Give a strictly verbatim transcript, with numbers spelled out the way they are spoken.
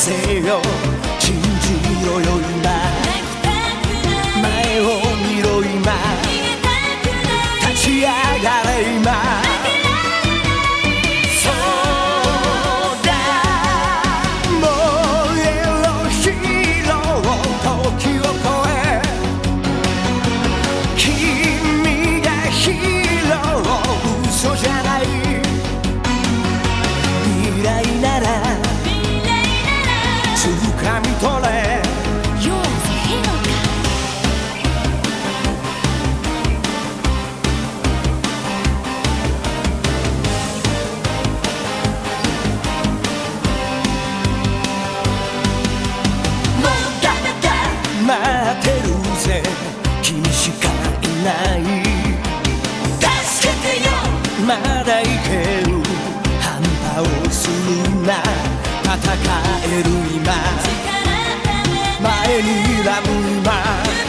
せよ信じろよ今前を見ろ今立ち上がれ今そうだ燃えろヒーロー時を超え君がヒーロー嘘じゃない未来なら掴み取れ待ってるぜ君しかいない助けてよまだいける半端をするな戦える今前にらむ今